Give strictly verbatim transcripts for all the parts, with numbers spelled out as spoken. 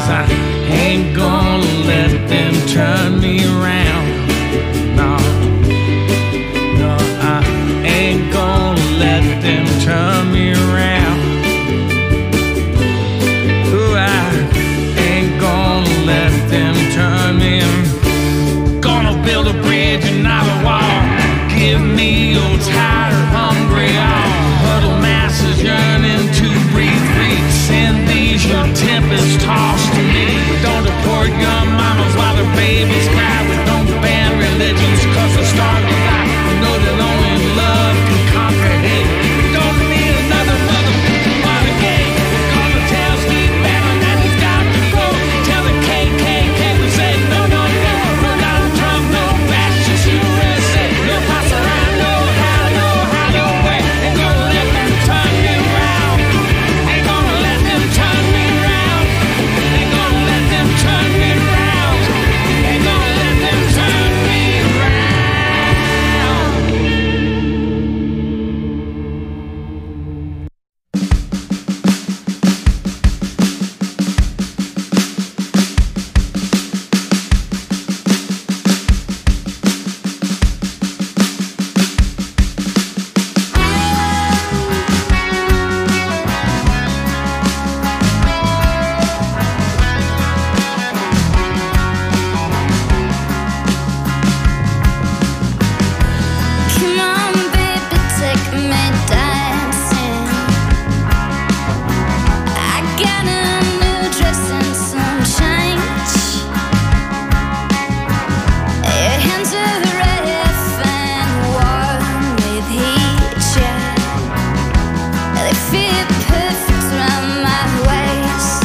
I ain't gonna let them turn me around. No, no, I ain't gonna let them turn me around. Ooh, I ain't gonna let them turn me around. Gonna build a bridge and not a wall. Give me your tired, hungry all. Huddle masses yearning to breathe free. Send these your tempest tossed to me. Don't deport young mamas while their babies cry. We don't ban religions cause they're starved to die. We know that only love can conquer hate. We don't need another mother Watergate. Gonna tell Steve Bannon that he's got to go. Tell the K K K to say no, no, no. No Donald Trump, no fascist U S A. No Passerano, how, no, how, no way. Ain't gonna let them turn me around. Ain't gonna let them turn me around. Ain't gonna let them turn me around. Ain't gonna let them turn me around. Come on, baby, take me dancing. I got a new dress and some change. Your hands are rough and warm with heat, yeah. They fit perfect around my waist.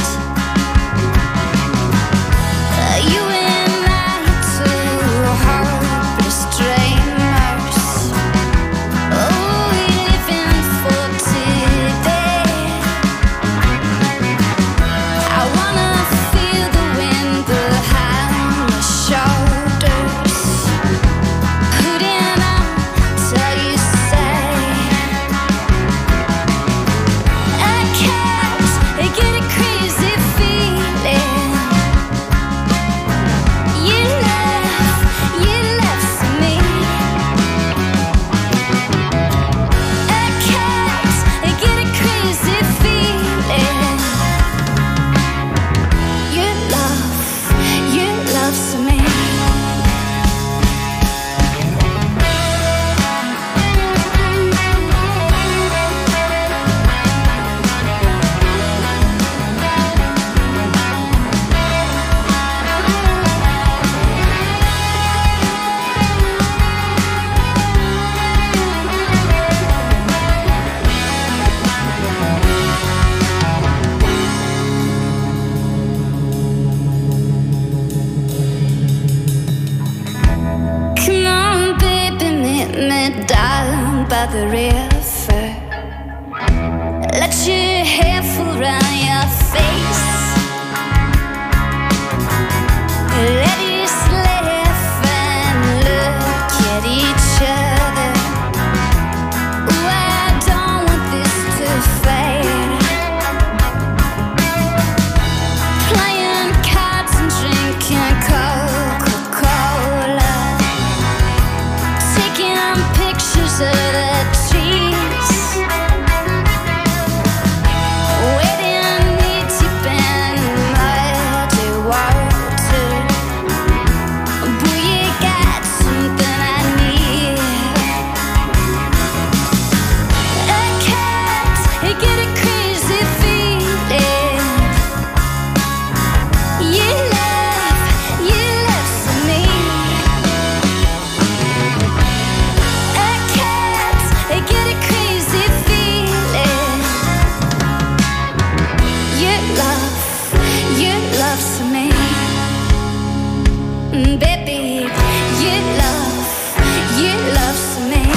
You and I, two hopeless dreamers. Oh, we living for today. I wanna feel the wind behind my shoulders. Hooding up till you say I can't get a crazy feeling. You love, you love me. I can't get a crazy feeling. You love, you love me. Come on, baby, meet me down by the river. Let your hair fall around your face. Let us laugh and look at each other. Ooh, I don't want this to fade. Playing cards and drinking Coca-Cola. Taking pictures of the trees. Waiting knee deep in muddy water. Boy, you got something I need. I can't get a crazy feeling. You love, you love me. I can't get a crazy feeling. You love, you love me. Baby, you love, you love me.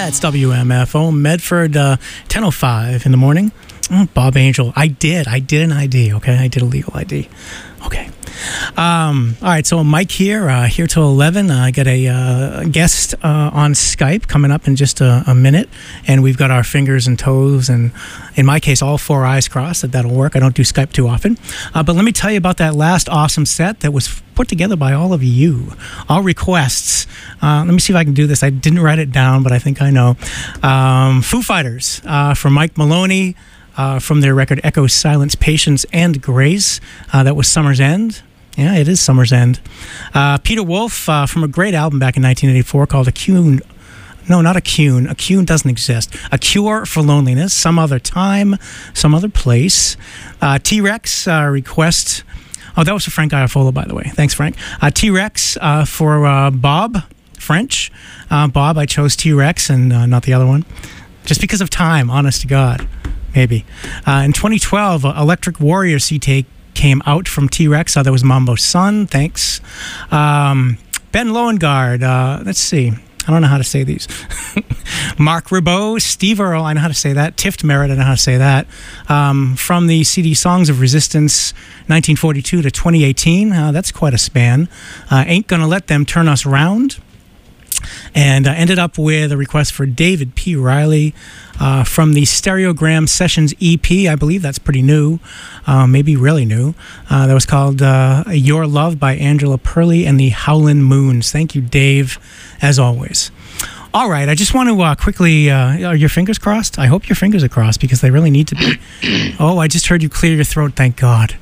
Yeah, it's W M F O, Medford, uh, ten oh five in the morning. Oh, Bob Angel. I did. I did an I D, okay? I did a legal I D. Okay. Um, all right, so Mike here, uh, here till eleven. Uh, I got a uh, guest uh, on Skype coming up in just a, a minute, and we've got our fingers and toes, and in my case, all four eyes crossed that that'll work. I don't do Skype too often. Uh, but let me tell you about that last awesome set that was put together by all of you, all requests. Uh, let me see if I can do this. I didn't write it down, but I think I know. Um, Foo Fighters uh, from Mike Maloney. Uh, from their record Echo, Silence, Patience, and Grace. Uh, that was Summer's End. Yeah, it is Summer's End. Uh, Peter Wolf uh, from a great album back in nineteen eighty-four called A Cune. No, not A Cune. A Cune doesn't exist. A Cure for Loneliness. Some Other Time, Some Other Place. Uh, T-Rex uh, request. Oh, that was for Frank Iafola, by the way. Thanks, Frank. Uh, T-Rex uh, for uh, Bob French. Uh, Bob, I chose T-Rex and uh, not the other one. Just because of time, honest to God. Maybe. Uh, in twenty twelve, uh, Electric Warrior C T came out from T-Rex. Uh, that was Mambo Sun. Thanks. Um, Ben Loengard. Uh, let's see. I don't know how to say these. Mark Ribot, Steve Earle. I know how to say that. Tift Merritt. I know how to say that. Um, from the C D Songs of Resistance, nineteen forty-two to twenty eighteen. Uh, that's quite a span. Uh, Ain't Gonna Let Them Turn Us Round. And uh, ended up with a request for David P. Riley uh, from the Stereogram Sessions E P. I believe that's pretty new, uh, maybe really new. Uh, that was called uh, Your Love by Angela Perley and the Howlin' Moons. Thank you, Dave, as always. All right, I just want to uh, quickly, uh, are your fingers crossed? I hope your fingers are crossed because they really need to be. Oh, I just heard you clear your throat, thank God.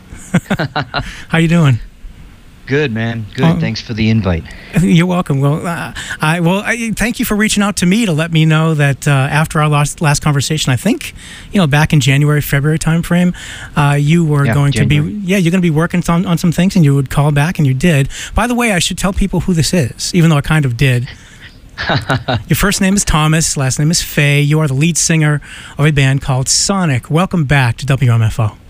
How you doing? Good, man. Good. Um, Thanks for the invite. You're welcome. Well, uh, I well, I, thank you for reaching out to me to let me know that uh, after our last last conversation, I think, you know, back in January, February timeframe, uh, you were yeah, going January. to be, yeah, you're going to be working on, on some things, and you would call back, and you did. By the way, I should tell people who this is, even though I kind of did. Your first name is Thomas, last name is Faye. You are the lead singer of a band called Sonic. Welcome back to W M F O.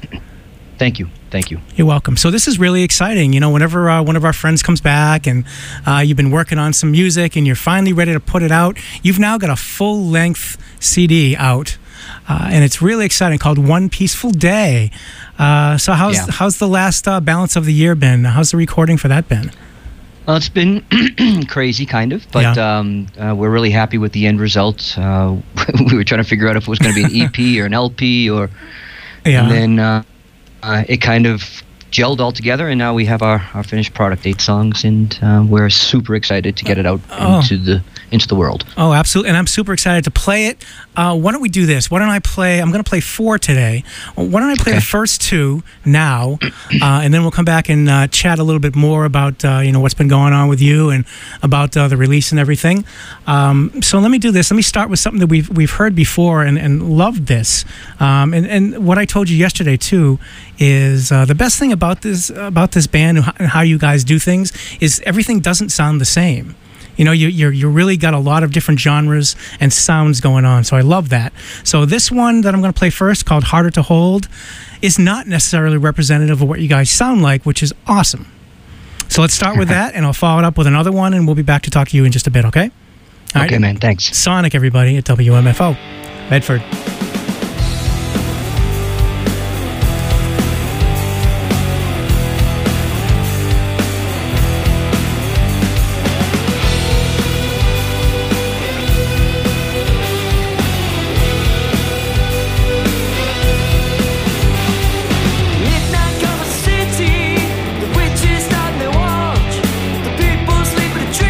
Thank you. Thank you. You're welcome. So this is really exciting. You know, whenever uh, one of our friends comes back and uh, you've been working on some music and you're finally ready to put it out, you've now got a full-length C D out. Uh, and it's really exciting, called One Peaceful Day. Uh, so how's yeah. how's the last uh, balance of the year been? How's the recording for that been? Well, it's been crazy, kind of, but yeah. um, uh, we're really happy with the end result. Uh, we were trying to figure out if it was going to be an E P or an L P, or yeah. and then uh, uh, it kind of gelled all together, and now we have our, our finished product, eight songs, and uh, we're super excited to get it out oh. into the into the world. Oh, absolutely, and I'm super excited to play it. Uh, why don't we do this? Why don't I play, I'm going to play four today. Why don't I play okay. the first two now, uh, and then we'll come back and uh, chat a little bit more about, uh, you know, what's been going on with you and about uh, the release and everything. Um, so let me do this. Let me start with something that we've we've heard before and, and loved this. Um, and, and what I told you yesterday, too, is uh, the best thing about this, about this band and how you guys do things is everything doesn't sound the same. You know, you you you really got a lot of different genres and sounds going on, so I love that. So this one that I'm going to play first, called Harder to Hold, is not necessarily representative of what you guys sound like, which is awesome. So let's start with that, and I'll follow it up with another one, and we'll be back to talk to you in just a bit, okay? All okay, right. man, thanks. Sonic, everybody, at W M F O, Medford.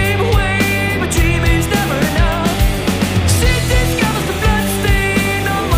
Dream is never enough. Cities got us the blood stain on my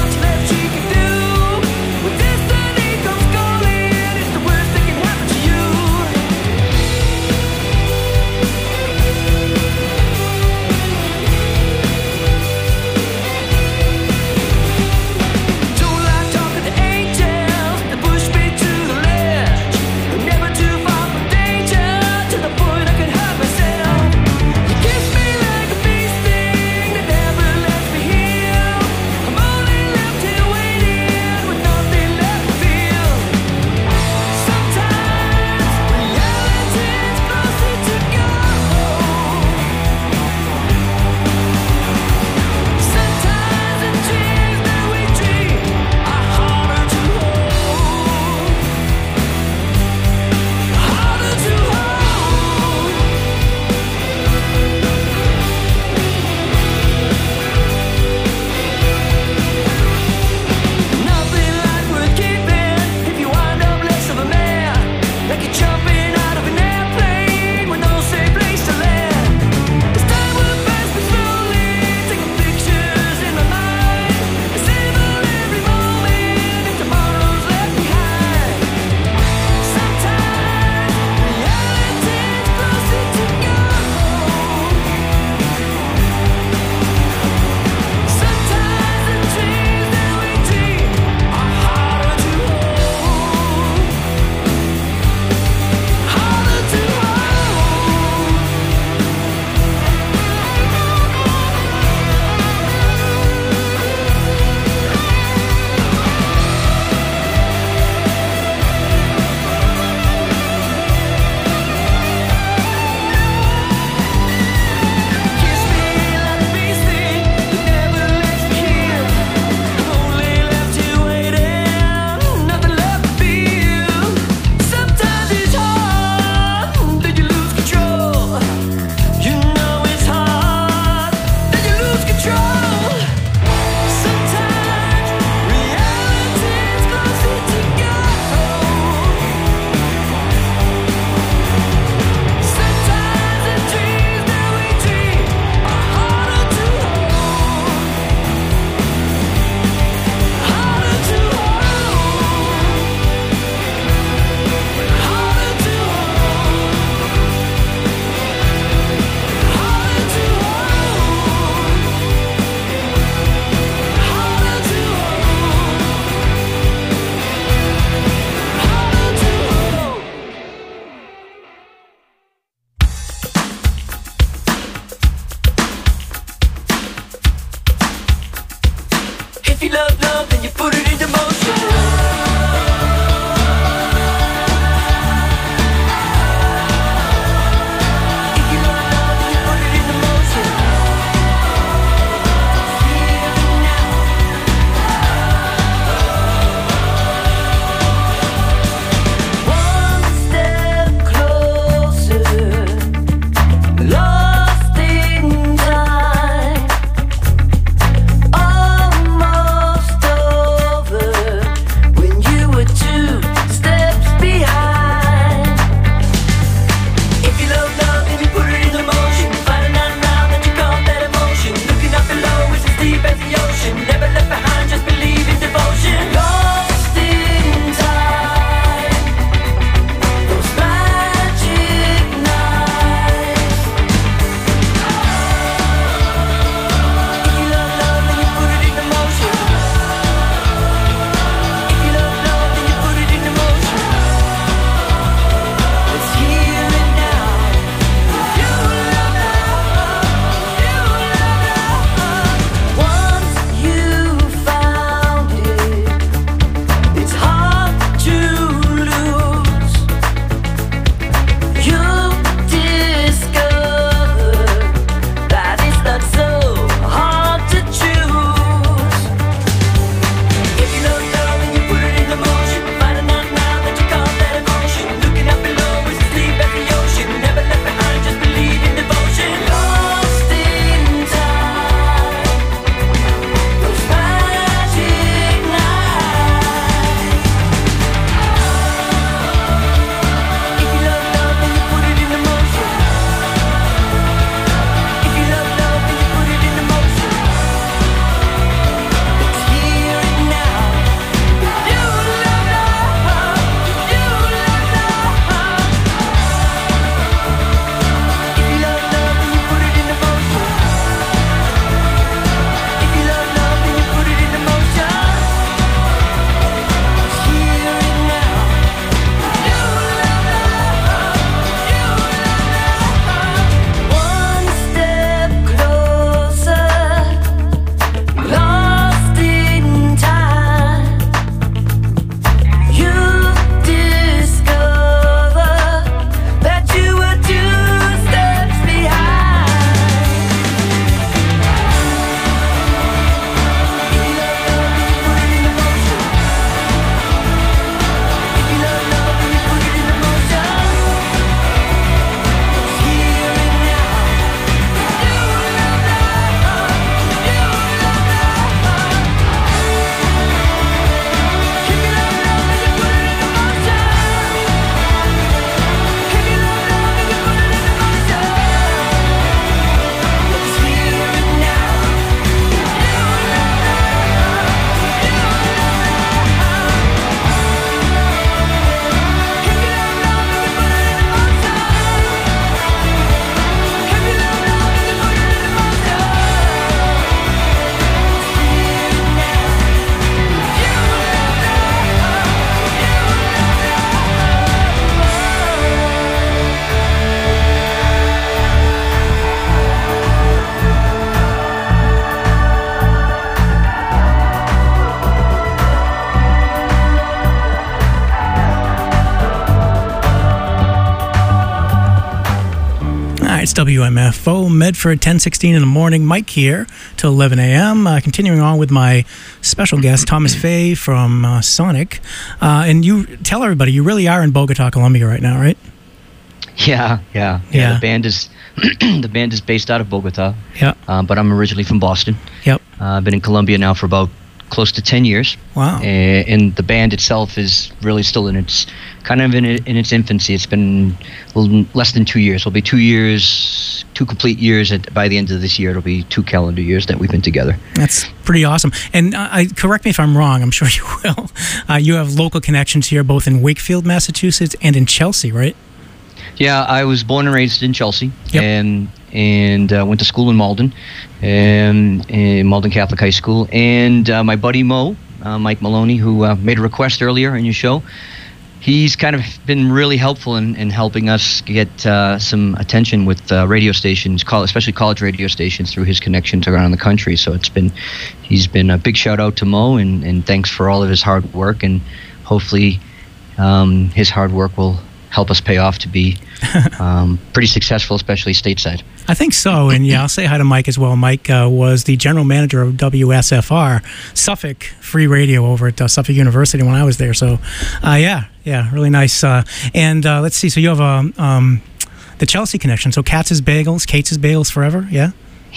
W M F O, Medford, ten sixteen in the morning. Mike here till eleven a.m. Uh, continuing on with my special guest, Thomas Fay from uh, Sonic. Uh, and you tell everybody, you really are in Bogota, Colombia right now, right? Yeah, yeah, yeah. yeah. The band is the band is based out of Bogota. Yeah. Um, but I'm originally from Boston. Yep. Uh, I've been in Colombia now for about close to ten years. Wow. Uh, and the band itself is really still in its kind of in, in its infancy. It's been a little less than two years. It'll be two years, two complete years at, by the end of this year. It'll be two calendar years that we've been together. That's pretty awesome. And uh, I correct me if I'm wrong. I'm sure you will. Uh, you have local connections here, both in Wakefield, Massachusetts, and in Chelsea, right? Yeah, I was born and raised in Chelsea. Yep. And and uh, went to school in Malden, and in Malden Catholic High School. And uh, my buddy Mo, uh, Mike Maloney, who uh, made a request earlier in your show, he's kind of been really helpful in, in helping us get uh, some attention with uh, radio stations, especially college radio stations, through his connections around the country. So it's been, he's been a big shout out to Mo, and, and thanks for all of his hard work. And hopefully um, his hard work will help us pay off to be um, pretty successful, especially stateside. I think so, and yeah, I'll say hi to Mike as well. Mike uh, was the general manager of W S F R, Suffolk Free Radio, over at uh, Suffolk University when I was there. So, uh, yeah, yeah, really nice. Uh, and uh, let's see, so you have um, um, the Chelsea connection. So Katz's Bagels, Kate's Bagels forever, yeah?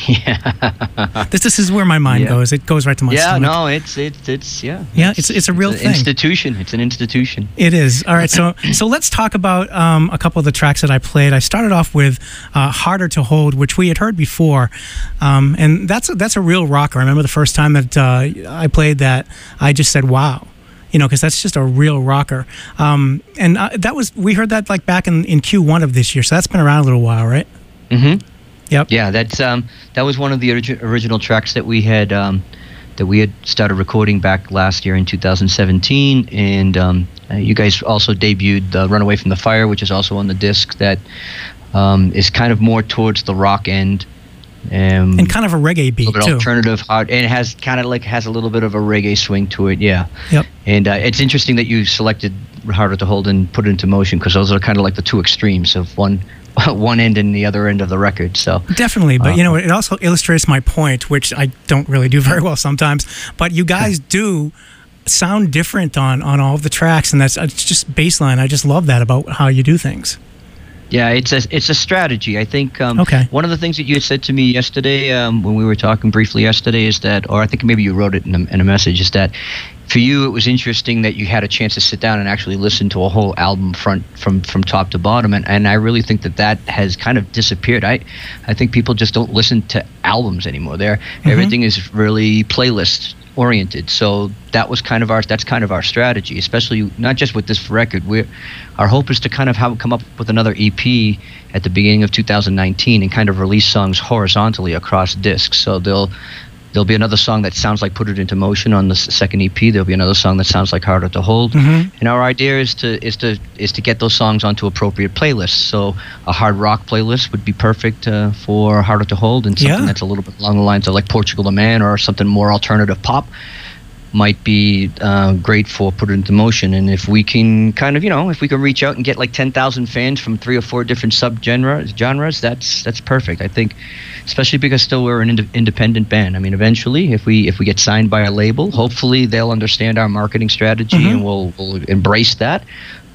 Yeah. this this is where my mind yeah. goes. It goes right to my yeah, stomach. no, it's it's it's yeah. Yeah, it's it's a real it's an thing. Institution. It's an institution. It is. All right, so so let's talk about um, a couple of the tracks that I played. I started off with uh, "Harder to Hold," which we had heard before, um, and that's a, that's a real rocker. I remember the first time that uh, I played that, I just said, "Wow." You know, because that's just a real rocker. Um, and uh, that was, we heard that like back in, in Q one of this year, so that's been around a little while, right? Mm-hmm. Yep. Yeah, that's um, that was one of the origi- original tracks that we had um, that we had started recording back last year in two thousand seventeen, and um, uh, you guys also debuted uh, "Run Away from the Fire," which is also on the disc. That um, is kind of more towards the rock end, um, and kind of a reggae beat a little bit too. Alternative, hard, and it has kind of like has a little bit of a reggae swing to it. Yeah. Yep. And uh, it's interesting that you selected "Harder to Hold" and "Put It Into Motion," because those are kind of like the two extremes of one. one end and the other end of the record. So definitely, but uh, you know, it also illustrates my point, which I don't really do very well sometimes, but you guys do sound different on on all of the tracks, and that's it's just baseline. I just love that about how you do things. Yeah, it's a it's a strategy. I think um, okay. One of the things that you had said to me yesterday um, when we were talking briefly yesterday is that, or I think maybe you wrote it in a, in a message, is that for you it was interesting that you had a chance to sit down and actually listen to a whole album front from, from top to bottom, and, and I really think that that has kind of disappeared. I I think people just don't listen to albums anymore. They're, mm-hmm. Everything is really playlist oriented. So that was kind of our that's kind of our strategy, especially not just with this record. We our hope is to kind of have come up with another E P at the beginning of two thousand nineteen and kind of release songs horizontally across discs. So they'll There'll be another song that sounds like "Put It Into Motion" on the second E P. There'll be another song that sounds like "Harder to Hold." Mm-hmm. And our idea is to is to is to get those songs onto appropriate playlists. So a hard rock playlist would be perfect uh, for "Harder to Hold," and something yeah. that's a little bit along the lines of like "Portugal the Man" or something more alternative pop might be uh, great for "Put It Into Motion." And if we can kind of, you know, if we can reach out and get like ten thousand fans from three or four different subgenres, genres, that's that's perfect. I think, especially because still we're an ind- independent band. I mean, eventually, if we if we get signed by a label, hopefully they'll understand our marketing strategy mm-hmm. and we'll, we'll embrace that.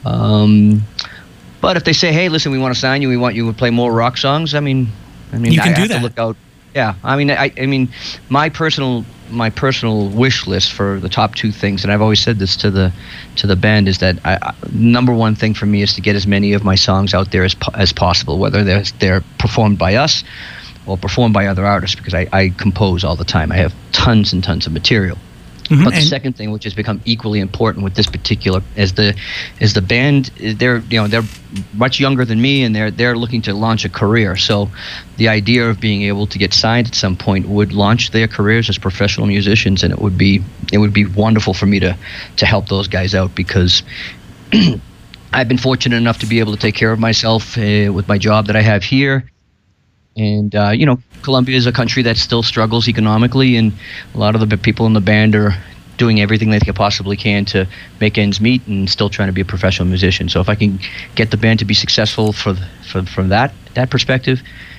Um, but if they say, hey, listen, we want to sign you, we want you to play more rock songs, I mean, I mean, you can I do have that. to look out. Yeah, I mean, I, I mean, my personal, my personal wish list for the top two things, and I've always said this to the, to the band, is that I, I, number one thing for me is to get as many of my songs out there as as possible, whether they're they're performed by us or performed by other artists, because I, I compose all the time. I have tons and tons of material. Mm-hmm. But the and second thing, which has become equally important with this particular, as the as the band, they're you know they're much younger than me, and they're they're looking to launch a career. So the idea of being able to get signed at some point would launch their careers as professional musicians, and it would be it would be wonderful for me to to help those guys out, because I've been fortunate enough to be able to take care of myself uh, with my job that I have here. And, uh, you know, Colombia is a country that still struggles economically, and a lot of the people in the band are doing everything they possibly can to make ends meet and still trying to be a professional musician. So if I can get the band to be successful for, for from that that perspective,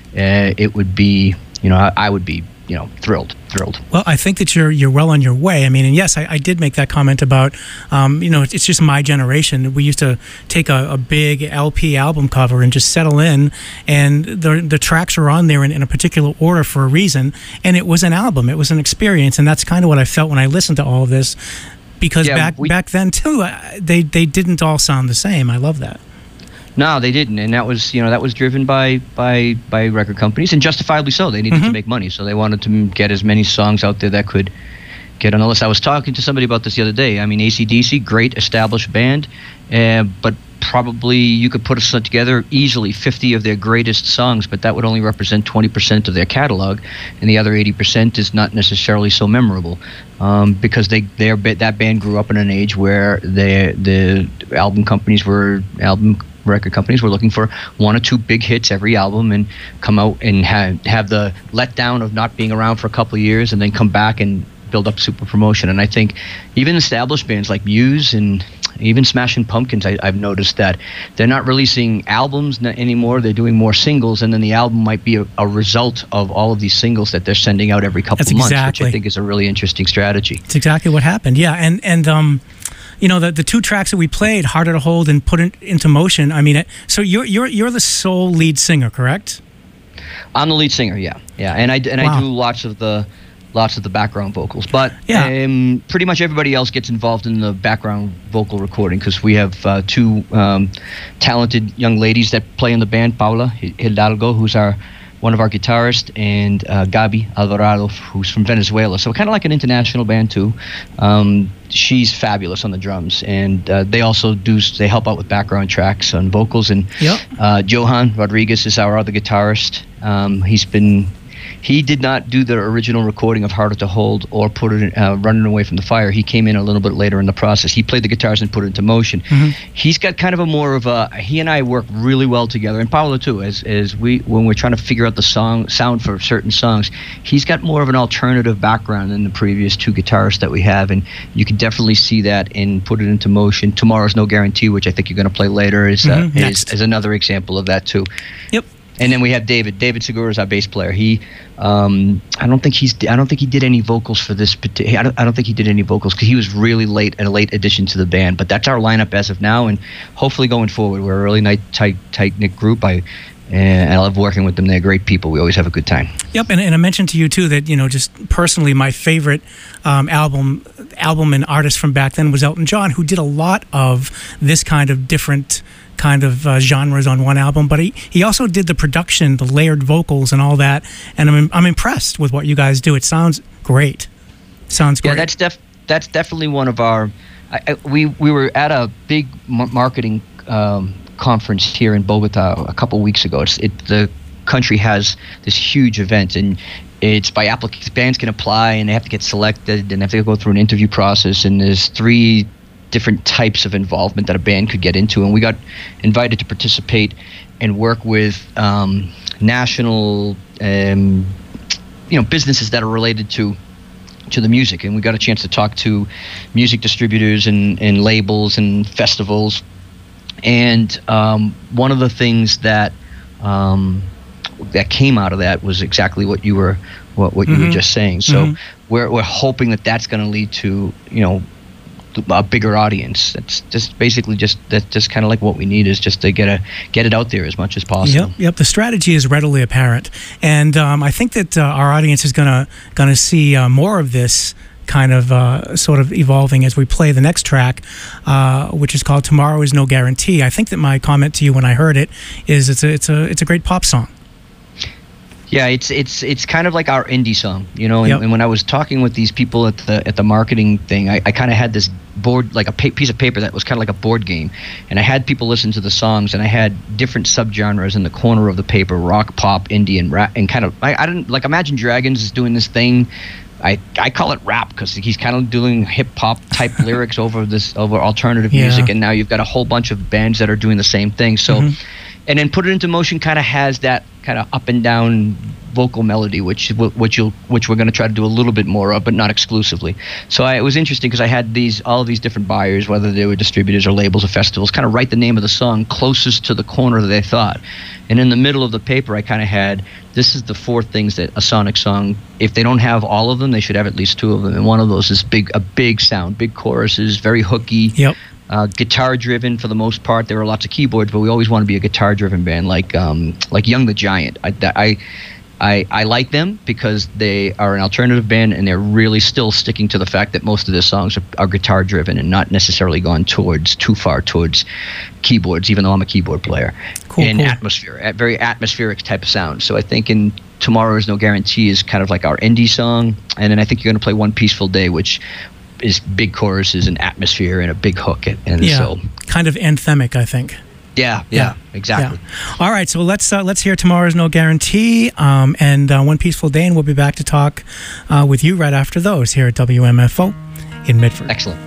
uh, it would be, you know, I, I would be, you know, thrilled, thrilled. Well, I think that you're you're well on your way. I mean, and yes, I, I did make that comment about, um, you know, it's, it's just my generation. We used to take a, a big L P album cover and just settle in, and the the tracks are on there in, in a particular order for a reason, and it was an album. It was an experience, and that's kind of what I felt when I listened to all of this, because Yeah, back we- back then too, uh, they they didn't all sound the same. I love that. No, they didn't, and that was, you know, that was driven by by by record companies, and justifiably so. They needed Mhm. to make money, so they wanted to m- get as many songs out there that could get on the list. I was talking to somebody about this the other day. I mean, A C D C, great established band, uh, but probably you could put a set together easily fifty of their greatest songs, but that would only represent twenty percent of their catalog, and the other eighty percent is not necessarily so memorable, um, because they their ba- that band grew up in an age where the the album companies were album record companies were looking for one or two big hits every album and come out and have have the letdown of not being around for a couple of years and then come back and build up super promotion. And I think even established bands like Muse and even Smashing Pumpkins, I, I've noticed that they're not releasing albums n- anymore. They're doing more singles, and then the album might be a, a result of all of these singles that they're sending out every couple That's of months, which exactly. I think is a really interesting strategy. It's exactly what happened. Yeah, and and um, you know, the the two tracks that we played, "Harder to Hold" and "Put It Into Motion." I mean, it, so you're you're you're the sole lead singer, correct? I'm the lead singer, yeah, yeah, and I and Wow. I do lots of the lots of the background vocals, but Yeah. um, pretty much everybody else gets involved in the background vocal recording because we have uh, two um, talented young ladies that play in the band, Paula Hidalgo, who's our one of our guitarists, and uh, Gabi Alvarado, who's from Venezuela. So kind of like an international band too. Um, she's fabulous on the drums, and uh, they also do they help out with background tracks on vocals. And Yep. uh, Johan Rodriguez is our other guitarist. Um, he's been he did not do the original recording of Harder to Hold or put it in, uh, Running Away from the Fire. He came in a little bit later in the process. He played the guitars and put it into motion. Mhm. He's got kind of a more of a he and I work really well together, and Paolo too. As as we when we're trying to figure out the song sound for certain songs, he's got more of an alternative background than the previous two guitarists that we have, and you can definitely see that in Put It Into Motion. Tomorrow's No Guarantee, which I think you're going to play later, is uh, Mhm, is, next. is another example of that too. Yep. And then we have David. David Segura is our bass player. He, um, I don't think he's. I don't think he did any vocals for this. parti- I don't, I don't think he did any vocals because he was really late and a late addition to the band. But that's our lineup as of now, and hopefully going forward, we're a really nice, tight, tight knit group. I, and I love working with them. They're great people. We always have a good time. Yep, and, and I mentioned to you too that, you know, just personally, my favorite um, album, album and artist from back then was Elton John, who did a lot of this kind of different kind of uh, genres on one album. But he, he also did the production, the layered vocals, and all that. And I'm I'm impressed with what you guys do. It sounds great. Sounds great. Yeah, that's def that's definitely one of our. I, I, we we were at a big mar- marketing um, conference here in Bogota a couple weeks ago. It's, it the country has this huge event, and it's by applic bands can apply and they have to get selected and they have to go through an interview process, and there's three different types of involvement that a band could get into, and we got invited to participate and work with um, national um, you know businesses that are related to to the music, and we got a chance to talk to music distributors and, and labels and festivals. And um, one of the things that um, that came out of that was exactly what you were what, what Mm-hmm. you were just saying. So Mhm. we're we're hoping that that's going to lead to, you know, a bigger audience. That's just basically just that's just kind of like what we need is just to get a get it out there as much as possible. Yep, yep. The strategy is readily apparent, and um, I think that uh, our audience is gonna gonna see uh, more of this kind of uh, sort of evolving as we play the next track, uh, which is called "Tomorrow Is No Guarantee." I think that my comment to you when I heard it is it's a it's a it's a great pop song. Yeah, it's it's it's kind of like our indie song, you know. And, Yep. and when I was talking with these people at the at the marketing thing, I, I kind of had this board, like a pa- piece of paper that was kind of like a board game, and I had people listen to the songs, and I had different subgenres in the corner of the paper: rock, pop, indie, and rap, and kind of I, I didn't like Imagine Dragons is doing this thing. I, I call it rap because he's kind of doing hip hop type lyrics over this over alternative Yeah. music, and now you've got a whole bunch of bands that are doing the same thing. So. Mhm. and then Put It Into Motion kind of has that kind of up and down vocal melody, which which you'll which we're going to try to do a little bit more of, but not exclusively. So I, it was interesting because I had these all of these different buyers, whether they were distributors or labels or festivals, kind of write the name of the song closest to the corner that they thought. And in the middle of the paper, I kind of had, this is the four things that a Sonic song, if they don't have all of them, they should have at least two of them. And one of those is big, a big sound, big choruses, very hooky. Yep. Uh, guitar driven for the most part. There were lots of keyboards, but we always want to be a guitar driven band, like um, like Young the Giant. I, I I I like them because they are an alternative band and they're really still sticking to the fact that most of their songs are, are guitar driven and not necessarily gone towards too far towards keyboards, even though I'm a keyboard player. Cool, and cool. atmosphere, a very atmospheric type of sound. So I think in Tomorrow Is No Guarantee is kind of like our indie song, and then I think you're going to play One Peaceful Day, which is big choruses and atmosphere and a big hook, and yeah, so kind of anthemic, I think. Yeah, yeah, yeah, exactly. Yeah. All right, so let's uh, let's hear Tomorrow's No Guarantee um, and uh, One Peaceful Day, and we'll be back to talk uh, with you right after those here at W M F O in Midford. Excellent.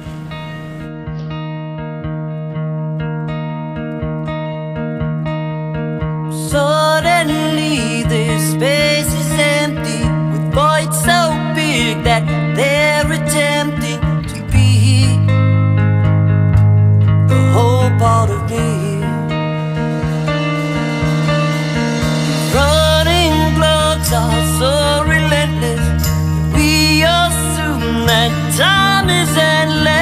Suddenly this space is empty, with voids so big that they're attempting to be the whole part of me. Running clocks are so relentless, we assume that time is endless.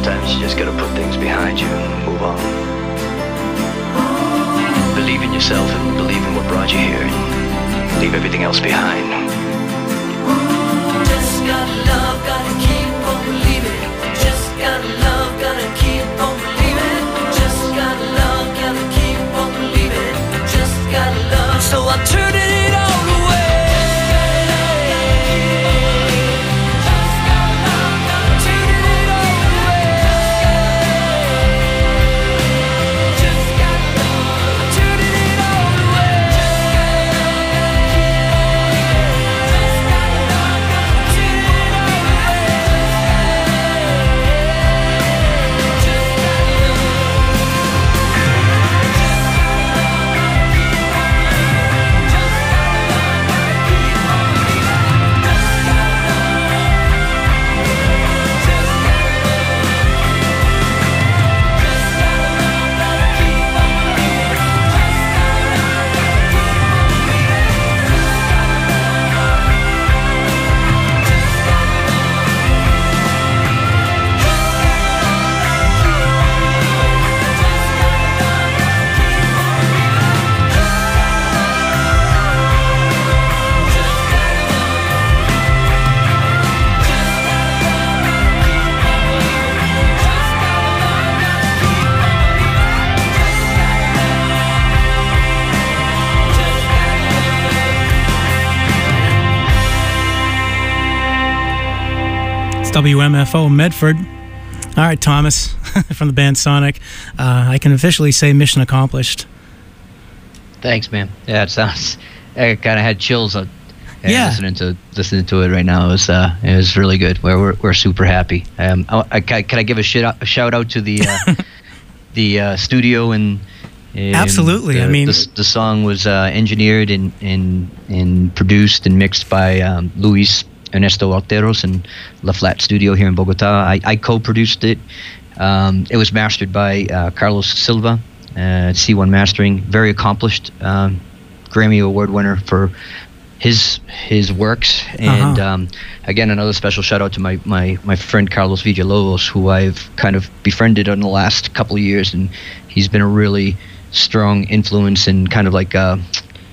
Sometimes you just gotta put things behind you and move on. Believe in yourself and believe in what brought you here and leave everything else behind. Just gotta love, gotta keep on believing. Just gotta love, gotta keep on believing. Just gotta love, gotta keep on believing. Just gotta love. So I'm turning it all away. W M F O Medford. All right, Thomas, from the band Sonic. Uh, I can officially say mission accomplished. Thanks, man. Yeah, it sounds. I kind of had chills. Uh, yeah, listening to listening to it right now. It was uh, it was really good. We're we're, we're super happy. Um, I, I, can I give a, shit out, a shout out to the uh, the uh, studio and. and Absolutely. The, I mean, the, the song was uh, engineered and, and and produced and mixed by um, Luis Ernesto Alteros and La Flat Studio here in Bogota. I, I co-produced it. Um, it was mastered by uh, Carlos Silva, uh, C one Mastering. Very accomplished um, Grammy Award winner for his his works. And uh-huh. um, again, another special shout out to my, my, my friend Carlos Villalobos, who I've kind of befriended in the last couple of years, and he's been a really strong influence and kind of like a,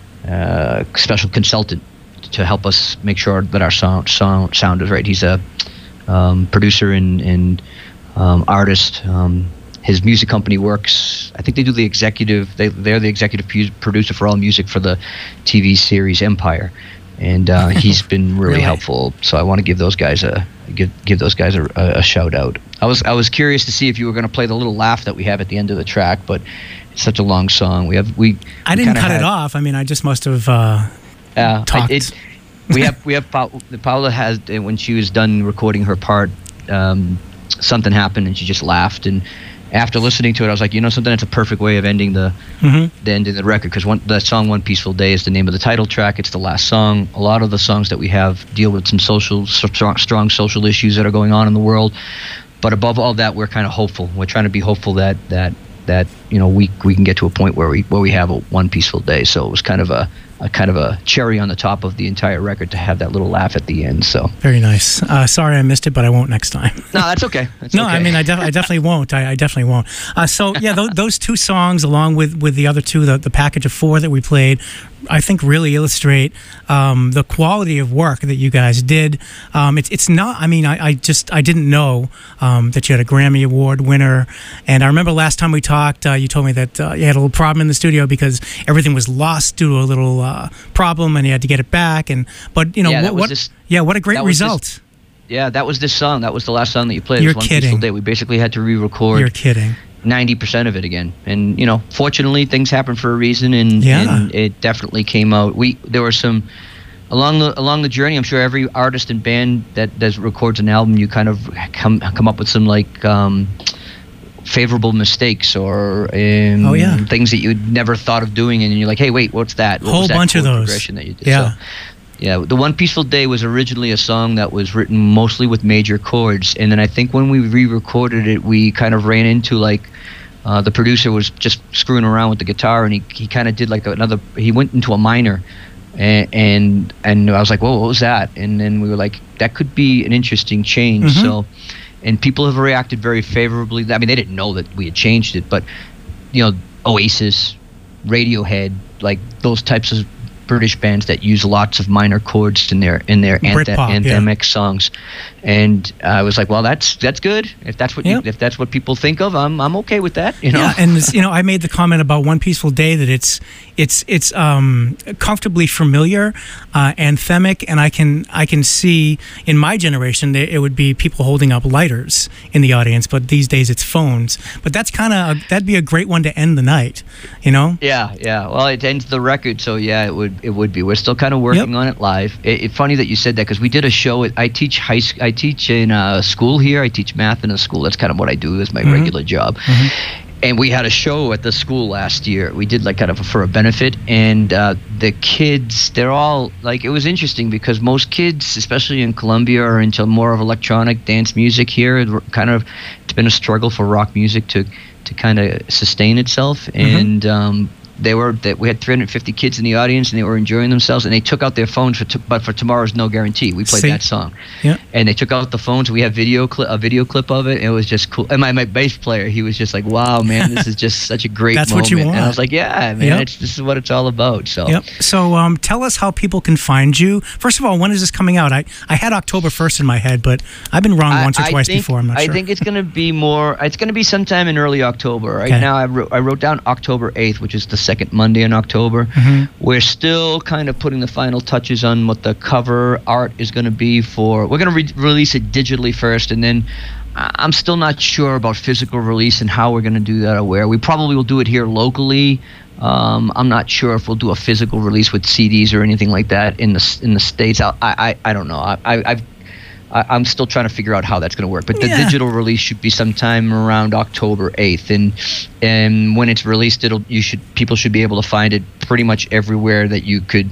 a special consultant to help us make sure that our sound sound, sound is right. He's a um, producer and, and um, artist. Um, his music company works. I think they do the executive. They they're the executive pu- producer for all music for the T V series Empire, and uh, he's been really, really helpful. So I want to give those guys a give give those guys a, a, a shout out. I was I was curious to see if you were going to play the little laugh that we have at the end of the track, but it's such a long song. We have we. I we didn't cut had, it off. I mean, I just must have. Uh, Uh, talked. I, it, we have we have pa- Paula has when she was done recording her part, um, something happened and she just laughed. And after listening to it, I was like, you know, something that's a perfect way of ending the mm-hmm. the end of the record, because one that song "One Peaceful Day" is the name of the title track. It's the last song. A lot of the songs that we have deal with some social strong, strong social issues that are going on in the world. But above all that, we're kind of hopeful. We're trying to be hopeful that that that you know we we can get to a point where we where we have a one peaceful day. So it was kind of a A kind of a cherry on the top of the entire record to have that little laugh at the end. So very nice. Uh, sorry I missed it, but I won't next time. No, that's okay. That's no, okay. I mean I, def- I definitely won't. I, I definitely won't. Uh, so yeah, th- those two songs, along with, with the other two, the, the package of four that we played, I think really illustrate um, the quality of work that you guys did. Um, it's it's not. I mean, I, I just I didn't know um, that you had a Grammy Award winner, and I remember last time we talked, uh, you told me that uh, you had a little problem in the studio because everything was lost due to a little uh, problem, and you had to get it back. And but you know yeah, what? what this, yeah, what a great result. This, yeah, that was this song. That was the last song that you played. You're it was One kidding. Peaceful Day. We basically had to re-record. You're kidding. ninety percent of it again, and you know, fortunately, things happen for a reason, and, yeah. and it definitely came out. We there were some along the along the journey. I'm sure every artist and band that that records an album, you kind of come come up with some like um, favorable mistakes or um, oh, yeah. things that you'd never thought of doing, and you're like, hey, wait, what's that? What whole was that bunch of chord those. progression that you did? Yeah. So, yeah, the One Peaceful Day was originally a song that was written mostly with major chords, and then I think when we re-recorded it, we kind of ran into like uh, the producer was just screwing around with the guitar, and he he kind of did like another. He went into a minor, and, and and I was like, whoa, what was that? And then we were like, that could be an interesting change. Mm-hmm. So and people have reacted very favorably. I mean, they didn't know that we had changed it, but you know, Oasis, Radiohead, like those types of British bands that use lots of minor chords in their in their anthem, anthemic yeah. songs, and I was like, well, that's that's good. If that's what yep. you, if that's what people think of, I'm I'm okay with that. You know. Yeah, and this, you know, I made the comment about One Peaceful Day that it's it's it's um, comfortably familiar, uh, anthemic, and I can I can see in my generation that it would be people holding up lighters in the audience, but these days it's phones. But that's kind of that'd be a great one to end the night, you know. Yeah, yeah. Well, it ends the record, so yeah, it would. It would be. We're still kind of working yep. on it live. It, it, funny that you said that because we did a show. At, I teach high. I teach in a school here. I teach math in a school. That's kind of what I do as my mm-hmm. regular job. Mm-hmm. And we had a show at the school last year. We did like kind of a, for a benefit, and uh, the kids, they're all like, it was interesting because most kids, especially in Colombia, are into more of electronic dance music here. It kind of, it's been a struggle for rock music to to kind of sustain itself, mm-hmm. and. Um, They were that we had three hundred fifty kids in the audience, and they were enjoying themselves. And they took out their phones for, t- but for Tomorrow's No Guarantee, we played See? that song. Yeah. And they took out the phones. We have video cli- a video clip of it. And it was just cool. And my, my bass player, he was just like, "Wow, man, this is just such a great That's moment." what you want. And I was like, "Yeah, man, Yep. it's, this is what it's all about." So. Yep. So um, tell us how people can find you. First of all, when is this coming out? I, I had October first in my head, but I've been wrong I, once or I twice think, before. I'm not I sure. think it's going to be more. It's going to be sometime in early October. Right Okay. now, I wrote, I wrote down October eighth, which is the second Monday in October. Mm-hmm. We're still kind of putting the final touches on what the cover art is going to be for. We're going to re- release it digitally first, and then I'm still not sure about physical release and how we're going to do that or where. We probably will do it here locally. Um, I'm not sure if we'll do a physical release with C Ds or anything like that in the in the States. I I, I don't know. I, I I've I, I'm still trying to figure out how that's going to work. But the Yeah. digital release should be sometime around October eighth, and and when it's released, it'll you should people should be able to find it pretty much everywhere that you could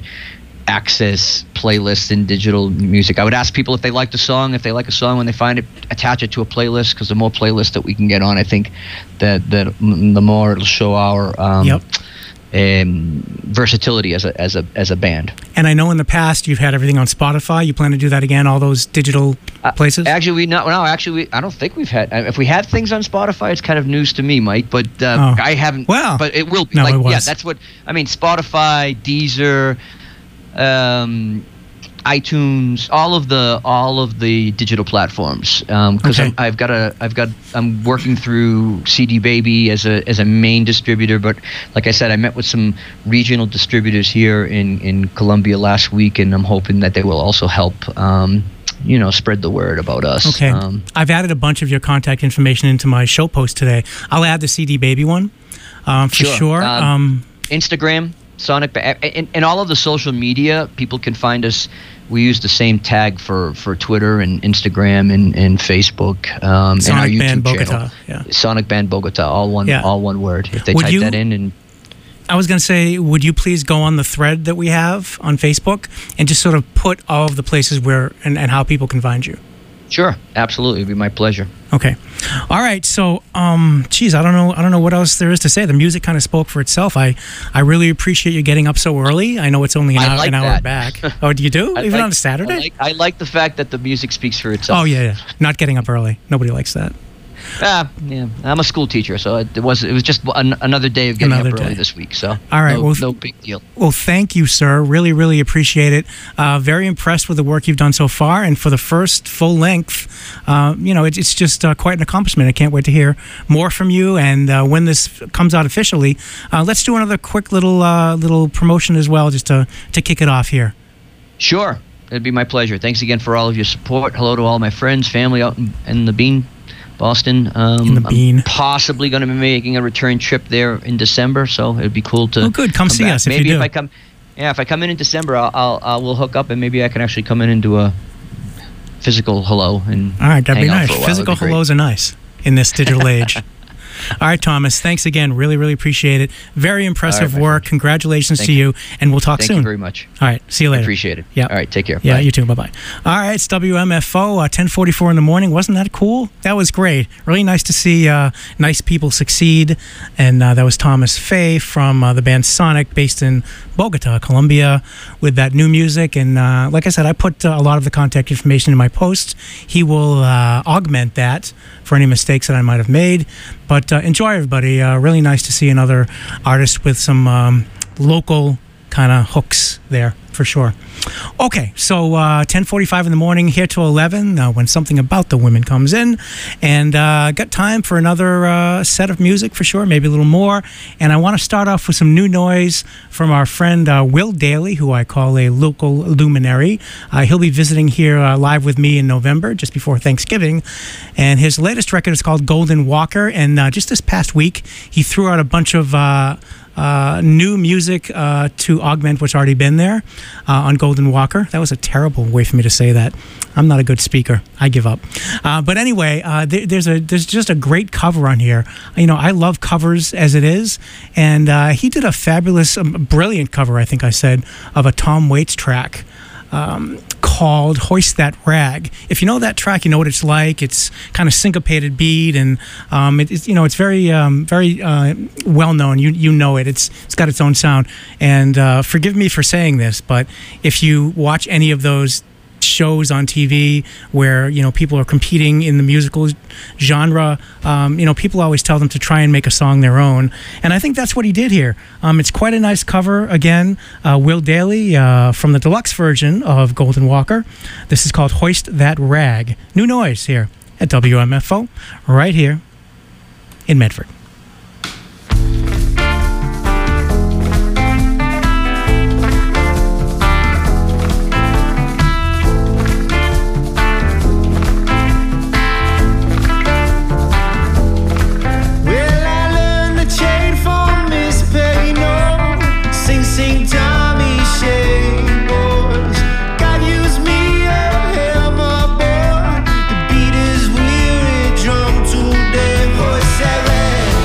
access playlists in digital music. I would ask people if they like the song, if they like a song, when they find it, attach it to a playlist, because the more playlists that we can get on, I think that that the more it'll show our um, Yep. um, versatility as a as a as a band. And I know in the past you've had everything on Spotify. You plan to do that again, all those digital places? Uh, actually, we not no. Actually, we, I don't think we've had. If we had things on Spotify, it's kind of news to me, Mike. But uh, Oh. I haven't. Well, but it will be. no, like, it was. Yeah, that's what I mean. Spotify, Deezer, um, iTunes, all of the all of the digital platforms. Because Okay. I've got a I've got I'm working through C D Baby as a as a main distributor. But like I said, I met with some regional distributors here in in Colombia last week, and I'm hoping that they will also help. Um, you know, spread the word about us. Okay. Um, I've added a bunch of your contact information into my show post today. I'll add the C D Baby one um, for Sure. sure. Um, Um, Instagram, Sonic, ba- and, and all of the social media, people can find us. We use the same tag for, for Twitter and Instagram and, and Facebook, um, and our Sonic YouTube Band Bogota. channel. Yeah. Sonic Band Bogota, all one, Yeah. all one word. If they Would type you- that in, and I was going to say, would you please go on the thread that we have on Facebook and just sort of put all of the places where and, and how people can find you? sure, absolutely, it'd be my pleasure. Okay. All right. So, um, geez, I don't know. I don't know what else there is to say. The music kind of spoke for itself. I, I really appreciate you getting up so early. I know it's only an I hour, like an hour that. back. Oh, do you do? I Even like- on a Saturday? I like, I like the fact that the music speaks for itself. Oh yeah, yeah. Not getting up early. Nobody likes that. Ah, yeah. I'm a school teacher, so it was it was just an, another day of getting Another up early day. this week. So All right, no, well, no big deal. Well, thank you, sir. Really, really appreciate it. Uh, very impressed with the work you've done so far, and for the first full length, uh, you know, it, it's just uh, quite an accomplishment. I can't wait to hear more from you. And uh, when this comes out officially, uh, let's do another quick little uh, little promotion as well, just to to kick it off here. Sure. It'd be my pleasure. Thanks again for all of your support. Hello to all my friends, family out in, in the Bean, Boston. Um, In the Bean. I'm possibly going to be making a return trip there in December, so it'd be cool to. Oh, good. Come see back. us if you maybe do. if I come, yeah, if I come in in December, I'll, I'll, I'll we'll hook up, and maybe I can actually come in and do a physical hello and. All right, that'd hang be out nice. for a while. Physical That'd be great. hellos are nice in this digital age. All right, Thomas. Thanks again. Really, really appreciate it. Very impressive right, work. Congratulations Thank to you. you. And we'll talk Thank soon. you very much. All right. See you later. Appreciate it. Yeah. All right. Take care. Yeah, Bye. you too. Bye-bye. All right. It's W M F O, uh, ten forty-four in the morning. Wasn't that cool? That was great. Really nice to see uh, nice people succeed. And uh, that was Thomas Fay from uh, the band Sonic, based in Bogota, Colombia, with that new music. And uh, like I said, I put uh, a lot of the contact information in my post. He will uh, augment that for any mistakes that I might have made. But uh, enjoy, everybody. Uh, really nice to see another artist with some um, local kind of hooks there, for sure. Okay, so uh, ten forty-five in the morning, here till eleven, uh, when Something About the Women comes in. And uh, got time for another uh, set of music, for sure, maybe a little more. And I want to start off with some new noise from our friend uh, Will Daly, who I call a local luminary. Uh, he'll be visiting here uh, live with me in November, just before Thanksgiving. And his latest record is called Golden Walker. And uh, just this past week, he threw out a bunch of... Uh, Uh, new music uh, to augment what's already been there uh, on Golden Walker. That was a terrible way for me to say that. I'm not a good speaker. I give up. Uh, but anyway, uh, there, there's a there's just a great cover on here. You know, I love covers as it is, and uh, he did a fabulous, um, brilliant cover, I think I said, of a Tom Waits track. Um, called Hoist That Rag. If you know that track, you know what it's like. It's kind of syncopated beat, and um, it, it's you know it's very um, very uh, well known. You you know it. It's it's got its own sound. And uh, forgive me for saying this, but if you watch any of those shows on T V where you know people are competing in the musical genre, um, you know people always tell them to try and make a song their own, and I think that's what he did here. Um, it's quite a nice cover. Again, uh, Will Daly uh, from the deluxe version of Golden Walker. This is called Hoist That Rag. New noise here at W M F O, right here in Medford. The beat is weary, drum to dead voice.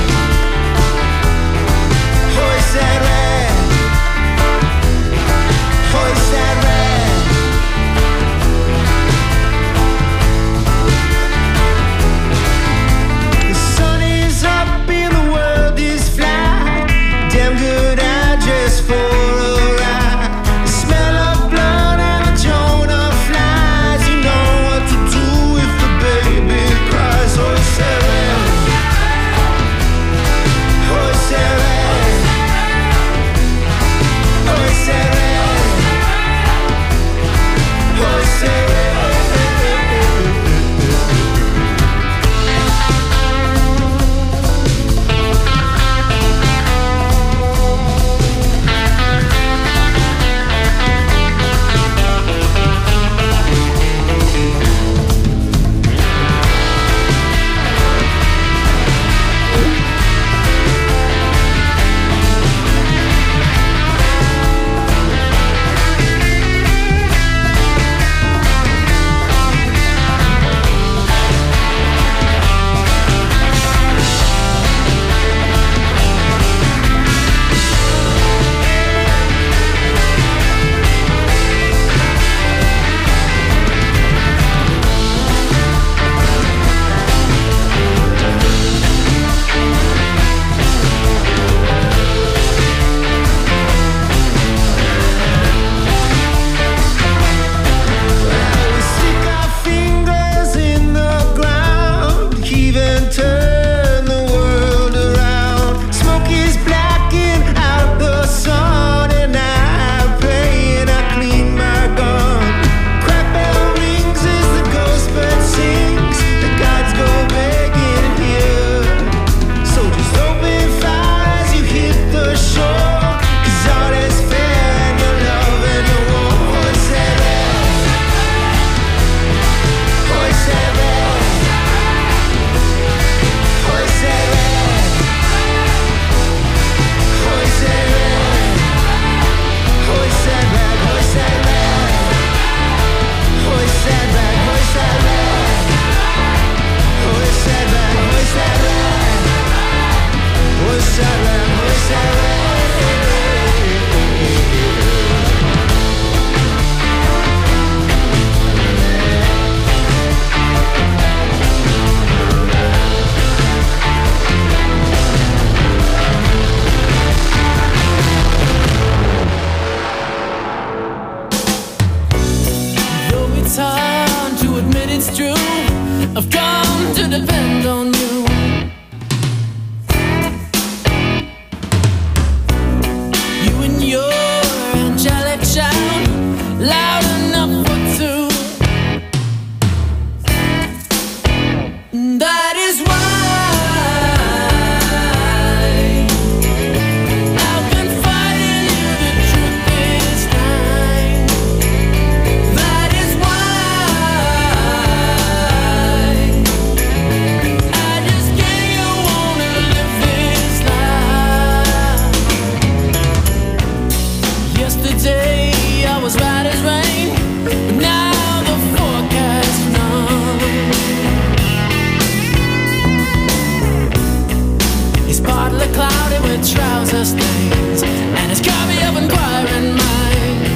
marvelous things, and it's got me up inquiring minds.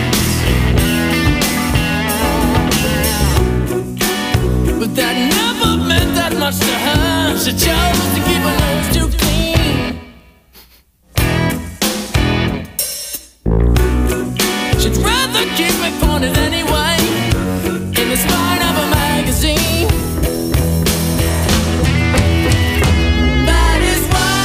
But that never meant that much to her. She chose to keep her nose too clean. She'd rather keep me pointed anyway, in the spine of a magazine. That is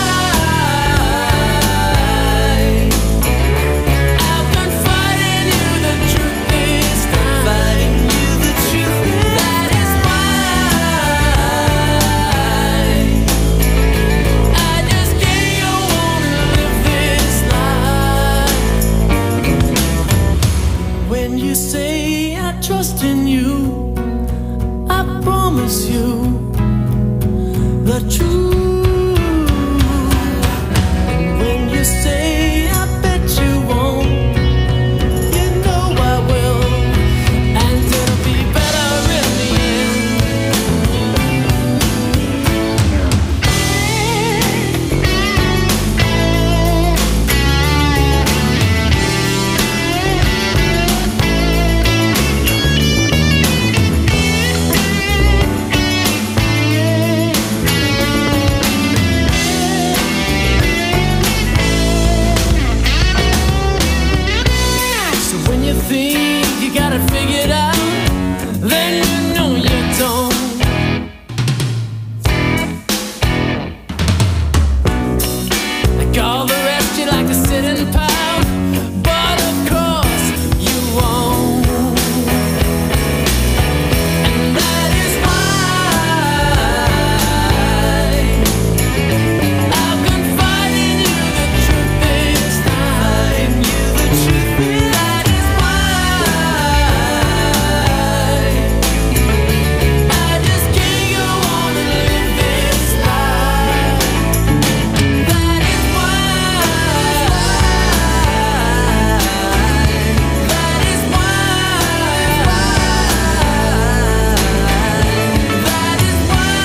why I've been fighting you the truth this time. Fighting you the truth. That is why I just can't wanna live this life. When you say I trust in you, I promise you the truth. And when you say I bet you won't, you know I will, and it'll be better in the So when you think you got it figured out, then you know you don't. Like all the rest, you like to sit and pout, but of course you won't. And that is why I've been fighting you the truth this time. You the truth. That is why I just can't go on and live this life. That is why. That is why. That is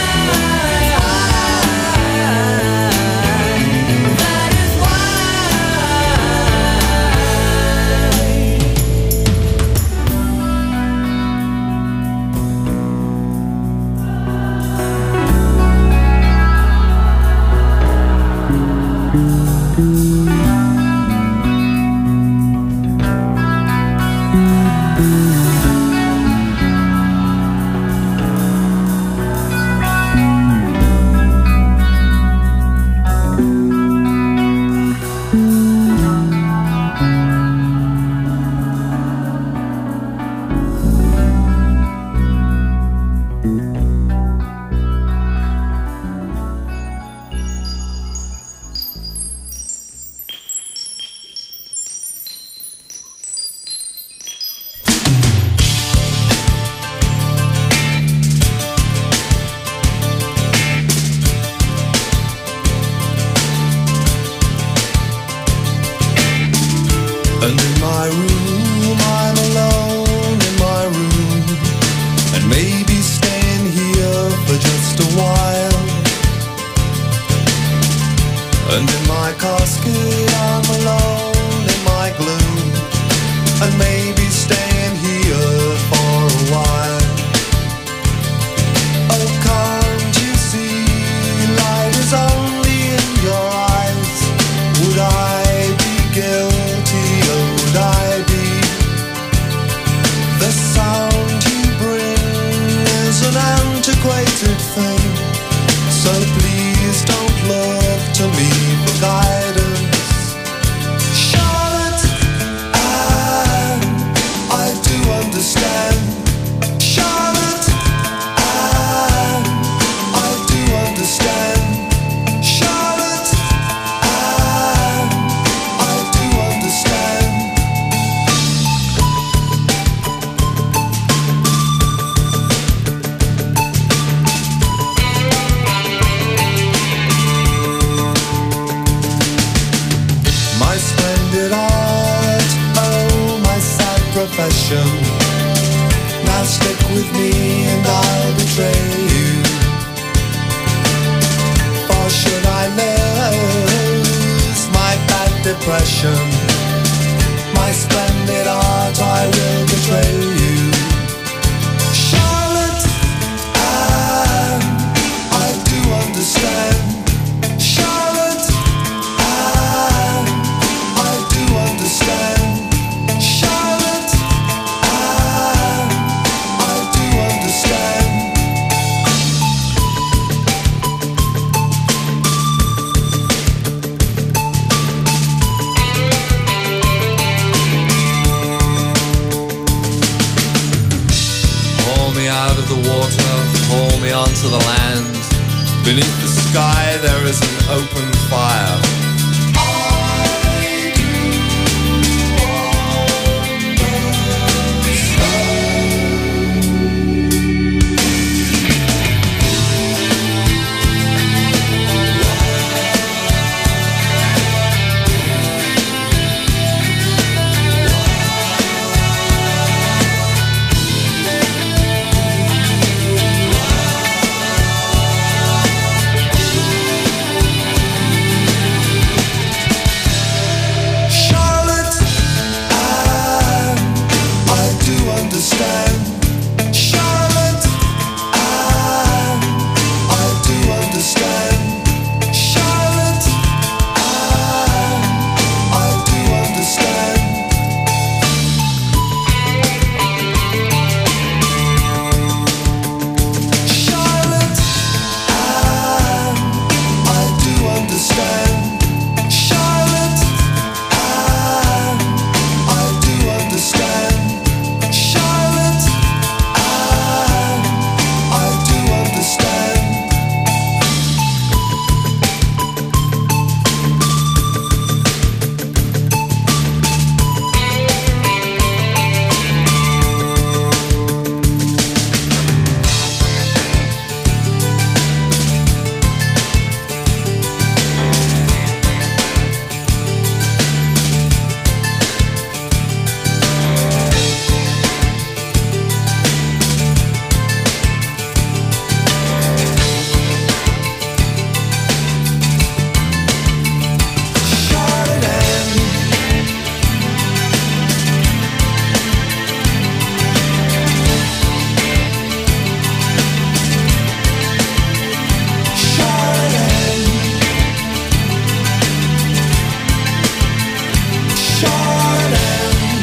And in my room, I'm alone in my room, and maybe staying here for just a while. And in my casket, I'm alone in my gloom, and maybe staying here for a while. Oh, can't you see, light is only in your eyes. Would I be guilty, or would I be? The sound you bring is an antiquated thing, so please don't look to me for guidance. Charlotte, I, I do understand. Charlotte, I, I do understand. Charlotte, I, I do understand. My splendid art, oh my sad profession. Now stick with me and I'll betray you. For should I lose my depression. My splendid art, I will betray you. Charlotte, I, I do understand. Charlotte, I, I do understand. Charlotte, I, I do understand. Haul me out of the water, haul me onto the land. Beneath the sky there is an open fire. I do Charlotte, I, I do understand. Charlotte, I, I do understand. Charlotte, I, I do understand. Charlotte, I, I do understand. Charlotte, I, I do understand. Charlotte, I, I do understand. Charlotte Ann, Charlotte Ann, Charlotte Ann.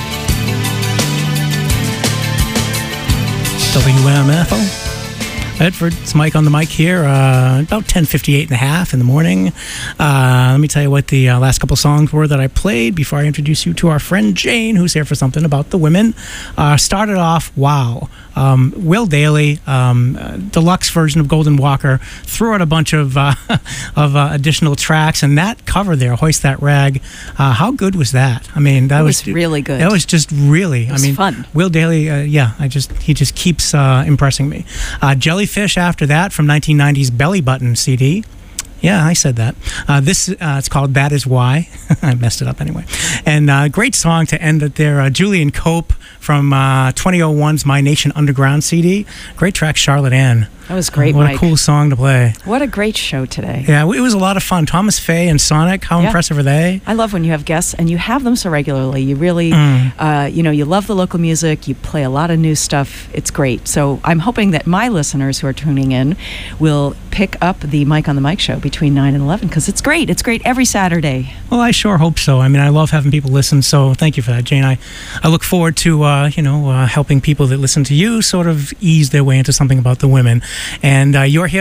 W M F O. Bedford, it's Mike on the mic here, uh, about ten fifty-eight and a half in the morning. Uh, let me tell you what the uh, last couple songs were that I played before I introduce you to our friend Jane, who's here for something about the women. Uh, started off, wow. Um, Will Daly, um, uh, deluxe version of Golden Walker, threw out a bunch of uh, of uh, additional tracks, and that cover there, Hoist That Rag, uh, how good was that? I mean, that It was, was really good. That was just really, was I mean, fun. Will Daly, uh, yeah, I just he just keeps uh, impressing me. Uh, Jellyfish after that from nineteen nineties Belly Button C D. Yeah, I said that. Uh, this uh, it's called That Is Why. I messed it up anyway. And uh, great song to end it there. Uh, Julian Cope from uh, twenty oh one's My Nation Underground C D. Great track, Charlotte Ann. That was great, What Mike. a cool song to play. What a great show today. Yeah, it was a lot of fun. Thomas Faye and Sonic, how Yeah. impressive are they? I love when you have guests and you have them so regularly. You really, Mm. uh, you know, you love the local music. You play a lot of new stuff. It's great. So I'm hoping that my listeners who are tuning in will pick up the Mike on the Mic show between nine and eleven because it's great. It's great every Saturday. Well, I sure hope so. I mean, I love having people listen, so thank you for that, Jane. I, I look forward to, uh, you know, uh, helping people that listen to you sort of ease their way into something about the women. And uh, you're here